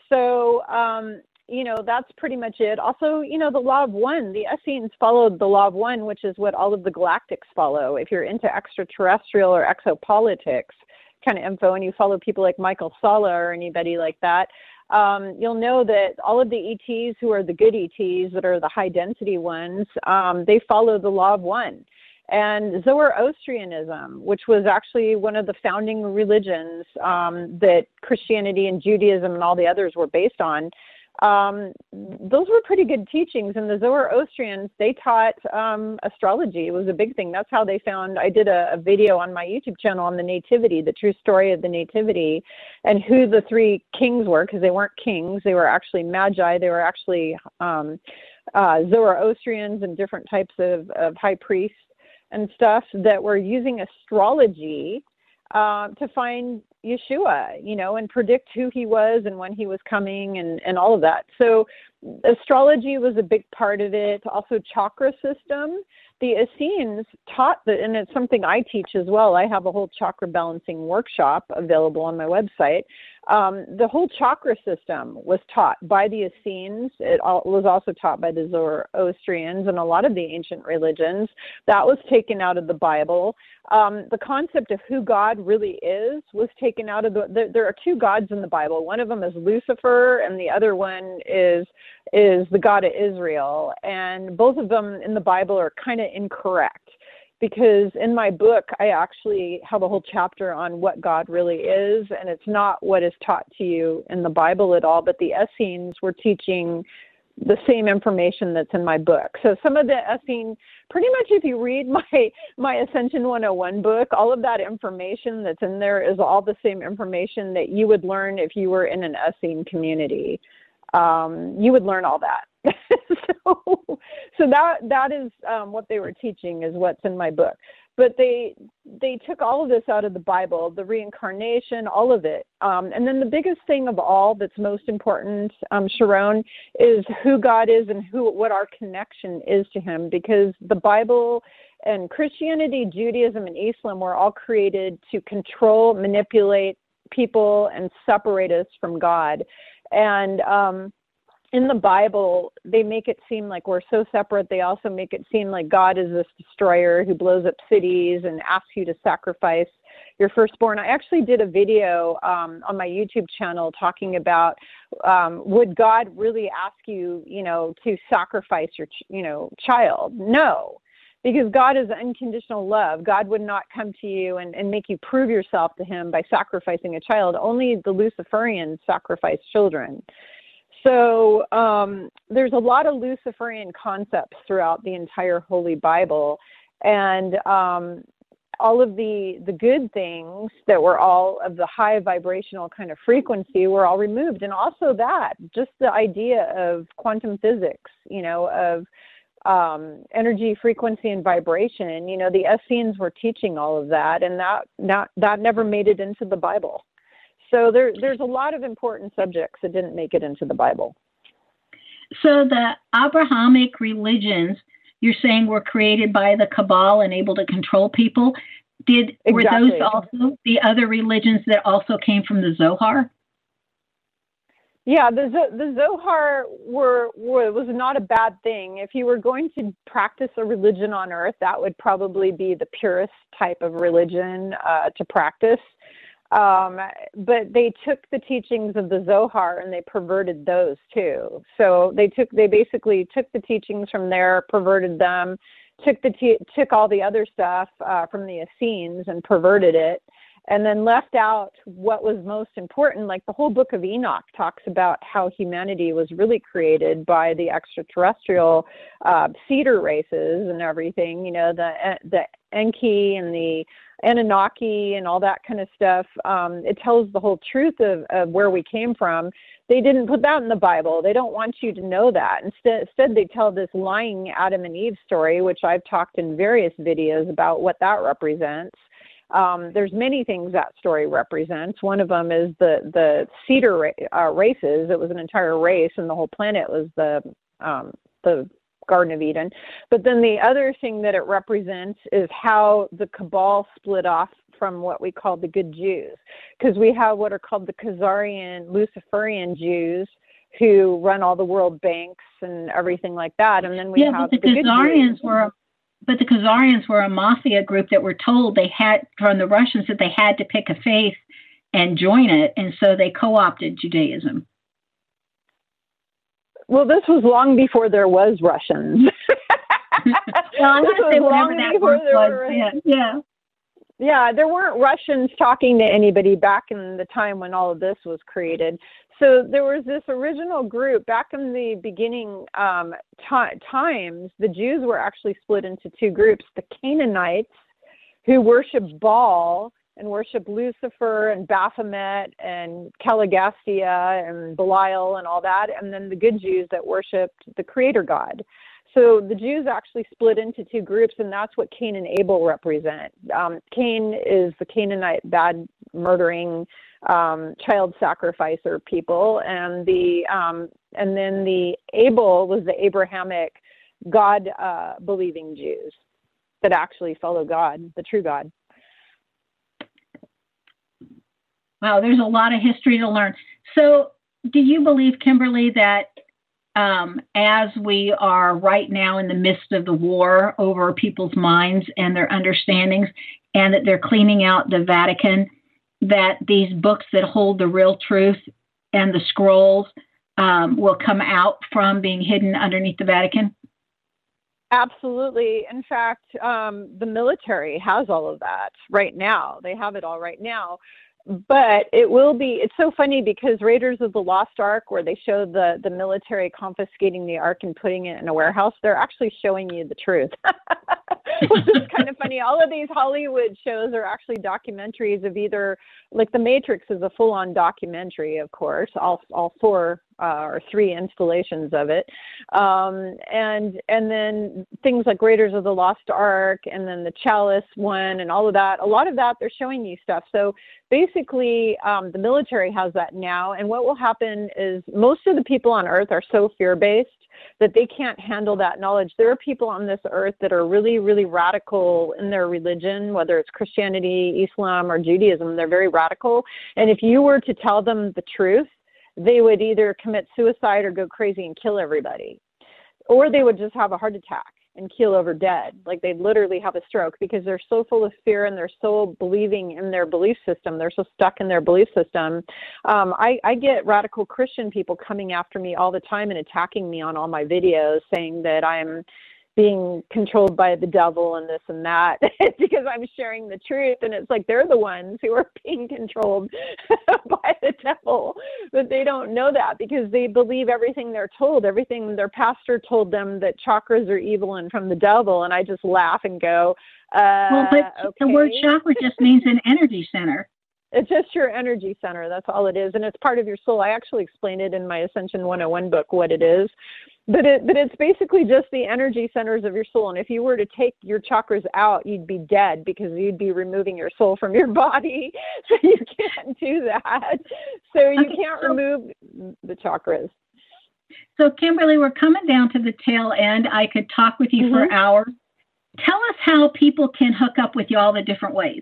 So, um, you know, that's pretty much it. Also, you know, the law of one, the Essenes followed the law of one, which is what all of the galactics follow. If you're into extraterrestrial or exopolitics kind of info and you follow people like Michael Salla or anybody like that, um, you'll know that all of the E Ts who are the good E Ts, that are the high density ones, um, they follow the law of one. And Zoroastrianism, which was actually one of the founding religions um, that Christianity and Judaism and all the others were based on, Um, those were pretty good teachings. And the Zoroastrians, they taught um, astrology. It was a big thing. That's how they found, I did a, a video on my YouTube channel on the nativity, the true story of the nativity, and who the three kings were, because they weren't kings. They were actually magi. They were actually um, uh, Zoroastrians and different types of, of high priests and stuff that were using astrology uh, to find Yeshua, you know, and predict who he was and when he was coming and, and all of that. So astrology was a big part of it. Also chakra system. The Essenes taught that, and it's something I teach as well. I have a whole chakra balancing workshop available on my website. Um, the whole chakra system was taught by the Essenes. It all, was also taught by the Zoroastrians and a lot of the ancient religions. That was taken out of the Bible. Um, the concept of who God really is was taken out of the, the, there are two gods in the Bible. One of them is Lucifer and the other one is, is the God of Israel. And both of them in the Bible are kind of incorrect, because in my book, I actually have a whole chapter on what God really is, and it's not what is taught to you in the Bible at all, but the Essenes were teaching the same information that's in my book. So some of the Essene, pretty much if you read my, my Ascension one oh one book, all of that information that's in there is all the same information that you would learn if you were in an Essene community. Um, you would learn all that. so, so that that is um, what they were teaching, is what's in my book. But they they took all of this out of the Bible, the reincarnation, all of it. Um, and then the biggest thing of all that's most important, um, Sharon, is who God is and who what our connection is to him. Because the Bible and Christianity, Judaism, and Islam were all created to control, manipulate people, and separate us from God. And um, in the Bible, they make it seem like we're so separate. They also make it seem like God is this destroyer who blows up cities and asks you to sacrifice your firstborn. I actually did a video um, on my YouTube channel talking about um, would God really ask you, you know, to sacrifice your, you know, child? No. Because God is unconditional love. God would not come to you and, and make you prove yourself to him by sacrificing a child. Only the Luciferians sacrifice children. So um, there's a lot of Luciferian concepts throughout the entire Holy Bible. And um, all of the, the good things that were all of the high vibrational kind of frequency were all removed. And also that, just the idea of quantum physics, you know, of um, energy, frequency, and vibration. You know, the Essenes were teaching all of that, and that, that, that never made it into the Bible. So there, there's a lot of important subjects that didn't make it into the Bible. So the Abrahamic religions, you're saying, were created by the Cabal and able to control people. Did Exactly. were those also the other religions that also came from the Zohar? Yeah, the the Zohar were, were was not a bad thing. If you were going to practice a religion on earth, that would probably be the purest type of religion uh, to practice. Um, but they took the teachings of the Zohar and they perverted those too. So they took they basically took the teachings from there, perverted them, took the te- took all the other stuff uh, from the Essenes and perverted it. And then left out what was most important. Like the whole book of Enoch talks about how humanity was really created by the extraterrestrial uh, cedar races and everything, you know, the the Enki and the Anunnaki and all that kind of stuff. Um, it tells the whole truth of, of where we came from. They didn't put that in the Bible. They don't want you to know that. Instead, instead they tell this lying Adam and Eve story, which I've talked in various videos about what that represents. Um, there's many things that story represents. One of them is the the cedar ra- uh, races. It was an entire race, and the whole planet was the um, the Garden of Eden. But then the other thing that it represents is how the Cabal split off from what we call the good Jews, because we have what are called the Khazarian, Luciferian Jews who run all the world banks and everything like that, and then we yeah, have but the, the Khazarians Jews. were. But the Khazarians were a mafia group that were told they had, from the Russians, that they had to pick a faith and join it, and so they co-opted Judaism. Well, this was long before there was Russians. Well, I'm going to say whatever that word was. Yeah, yeah. Yeah, there weren't Russians talking to anybody back in the time when all of this was created. So there was this original group back in the beginning um, t- times. The Jews were actually split into two groups: the Canaanites, who worship Baal and worship Lucifer and Baphomet and Caligastia and Belial and all that, and then the good Jews that worshipped the Creator God. So the Jews actually split into two groups, and that's what Cain and Abel represent. Um, Cain is the Canaanite bad murdering um, child sacrificer people, and the um, and then the Abel was the Abrahamic God uh, believing Jews that actually follow God, the true God. Wow, there's a lot of history to learn. So do you believe, Kimberly, that um, as we are right now in the midst of the war over people's minds and their understandings, and that they're cleaning out the Vatican, that these books that hold the real truth and the scrolls um, will come out from being hidden underneath the Vatican? Absolutely. In fact, um, the military has all of that right now. They have it all right now. But it will be, it's so funny because Raiders of the Lost Ark, where they show the, the military confiscating the Ark and putting it in a warehouse, they're actually showing you the truth. Which is kind of funny. All of these Hollywood shows are actually documentaries of either, like The Matrix is a full-on documentary, of course, all all four uh, or three installations of it. Um, and and then things like Raiders of the Lost Ark and then the Chalice one and all of that, a lot of that, they're showing you stuff. So basically, um, the military has that now. And what will happen is most of the people on Earth are so fear-based that they can't handle that knowledge. There are people on this earth that are really, really radical in their religion, whether it's Christianity, Islam, or Judaism. They're very radical. And if you were to tell them the truth, they would either commit suicide or go crazy and kill everybody. Or they would just have a heart attack and keel over dead. Like they'd literally have a stroke because they're so full of fear and they're so believing in their belief system. They're so stuck in their belief system. Um, I, I get radical Christian people coming after me all the time and attacking me on all my videos saying that I'm being controlled by the devil and this and that because I'm sharing the truth. And it's like they're the ones who are being controlled by the devil, but they don't know that because they believe everything they're told. Everything their pastor told them that chakras are evil and from the devil. And I just laugh and go, uh, well, but okay. The word chakra just means an energy center. It's just your energy center. That's all it is. And it's part of your soul. I actually explained it in my Ascension one oh one book, what it is. But it, but it's basically just the energy centers of your soul. And if you were to take your chakras out, you'd be dead because you'd be removing your soul from your body. So you can't do that. So you okay, can't so, remove the chakras. So Kimberly, we're coming down to the tail end. I could talk with you mm-hmm. for hours. tell us how people can hook up with you all the different ways.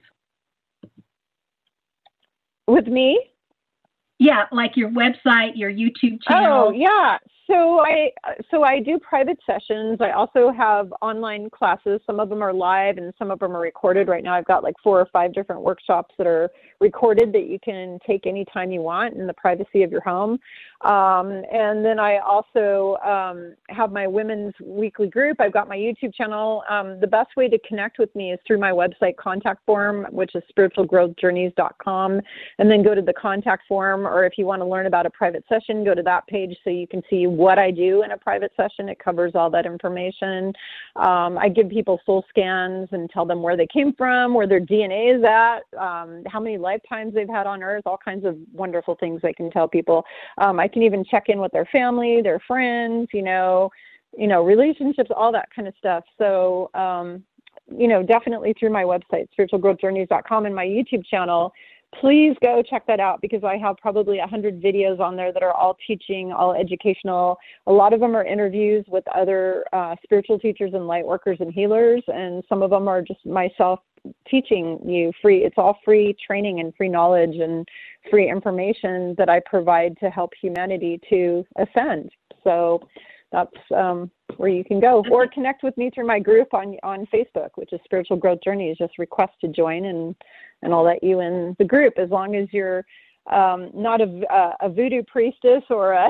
With me? Yeah, like your website, your YouTube channel. Oh, yeah. So I so I do private sessions. I also have online classes. Some of them are live and some of them are recorded. Right now I've got like four or five different workshops that are recorded that you can take anytime you want in the privacy of your home. Um, and then I also um, have my women's weekly group. I've got my YouTube channel. Um, the best way to connect with me is through my website contact form, which is spiritual growth journeys dot com. And then go to the contact form, or if you want to learn about a private session, go to that page so you can see what I do in a private session. It covers all that information. Um, I give people soul scans and tell them where they came from, where their D N A is at, um, how many lifetimes they've had on Earth, all kinds of wonderful things I can tell people. Um, I can even check in with their family, their friends, you know, you know, relationships, all that kind of stuff. So, um, you know, definitely through my website, spiritual growth journeys dot com, and my YouTube channel. Please go check that out because I have probably a hundred videos on there that are all teaching, all educational. A lot of them are interviews with other uh, spiritual teachers and light workers and healers, and some of them are just myself teaching you free. It's all free training and free knowledge and free information that I provide to help humanity to ascend. So that's um, where you can go, or connect with me through my group on on Facebook, which is Spiritual Growth Journeys. Just request to join, and and I'll let you in the group as long as you're um, not a, a, a voodoo priestess or a.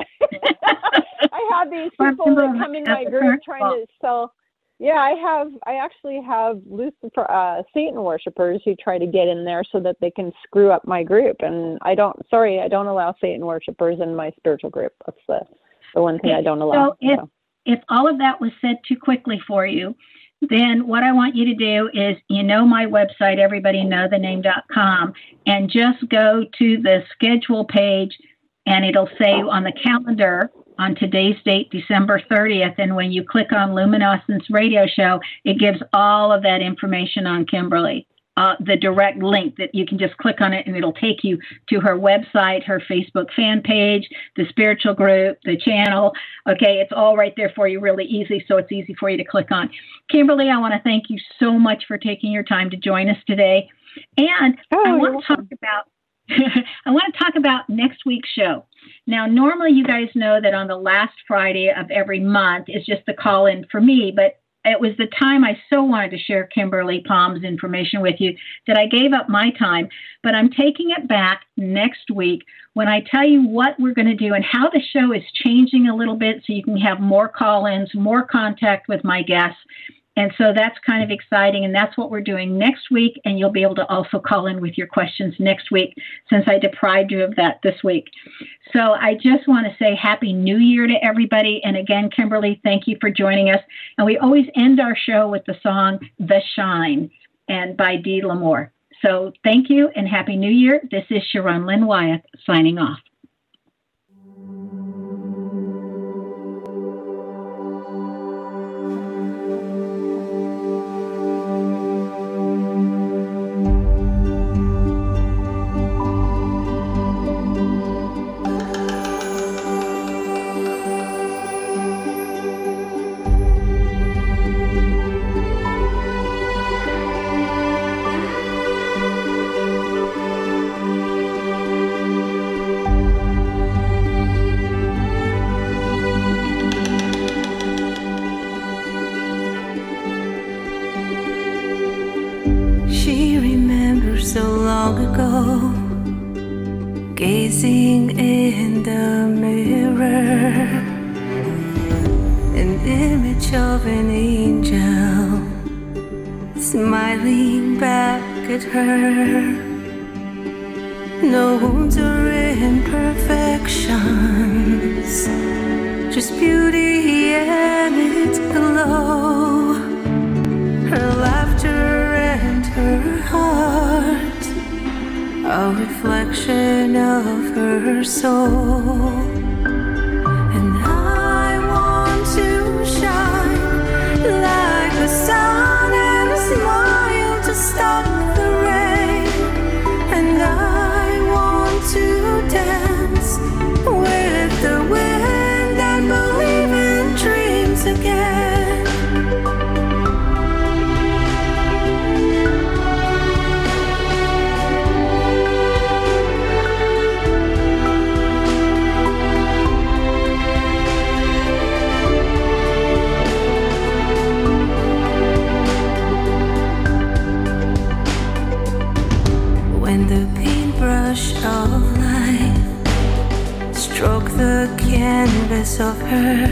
I have these people that come in my group trying to sell. Yeah, I have. I actually have Lucifer, uh, Satan worshipers who try to get in there so that they can screw up my group. And I don't. Sorry, I don't allow Satan worshipers in my spiritual group. That's the the one thing I don't allow. So if so. if all of that was said too quickly for you, then what I want you to do is, you know, my website, everybody know the name dot com, and just go to the schedule page, and it'll say on the calendar on today's date, December thirtieth. And when you click on Luminescence Radio Show, it gives all of that information on Kimberly. Uh, the direct link that you can just click on it and it'll take you to her website, her Facebook fan page, the spiritual group, the channel. Okay, it's all right there for you, really easy, so it's easy for you to click on. Kimberly, I want to thank you so much for taking your time to join us today. And oh, I want to talk about I want to talk about next week's show. Now, normally you guys know that on the last Friday of every month is just the call-in for me, but it was the time I so wanted to share Kimberly Palm's information with you that I gave up my time. But I'm taking it back next week when I tell you what we're going to do and how the show is changing a little bit so you can have more call-ins, more contact with my guests. And so that's kind of exciting, and that's what we're doing next week, and you'll be able to also call in with your questions next week since I deprived you of that this week. So I just want to say Happy New Year to everybody, and again, Kimberly, thank you for joining us. And we always end our show with the song The Shine and by Dee L'Amour. So thank you, and Happy New Year. This is Sharon Lynn Wyeth signing off. So long ago, gazing in the mirror, an image of an angel smiling back at her. No wounds or imperfections, just beauty and its glow. Her laughter and her heart, a reflection of her soul. And I want to shine like the sun and smile to stop the rain. And I want to dance with the wind and believe in dreams again. the canvas of her.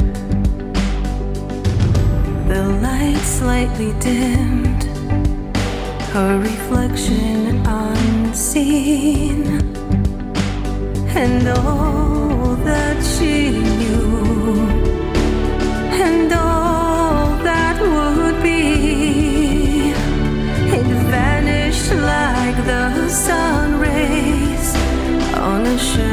The light slightly dimmed, her reflection unseen, and all that she knew, and all that would be, it vanished like the sun rays on a shore.